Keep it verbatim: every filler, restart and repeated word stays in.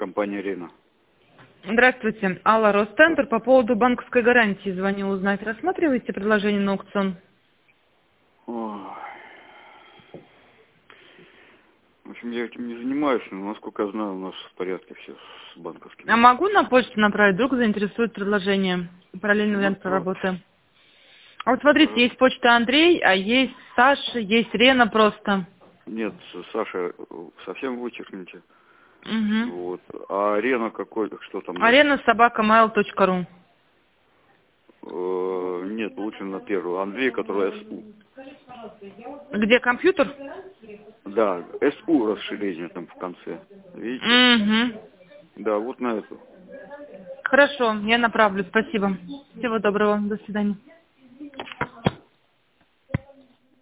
компания «Рена». Здравствуйте. Алла, Росцентр. По поводу банковской гарантии звоню узнать. Рассматриваете предложение на аукцион? Ой. В общем, я этим не занимаюсь, но, насколько я знаю, у нас в порядке все с банковским. А могу на почту направить? Вдруг заинтересует предложение. Параллельный вариант Ну, проработаем. А вот смотрите, есть почта Андрей, а есть Саша, есть Рена просто. Нет, Саша, совсем вычеркните. Угу. Вот. А Рена какой, что там? Арена собака mail точка ру. Э, нет, лучше на первую. Андрей, который СУ. Где компьютер? Да, СУ расширение там в конце. Видите? Угу. Да, вот на эту. Хорошо, я направлю. Спасибо. Всего доброго. До свидания.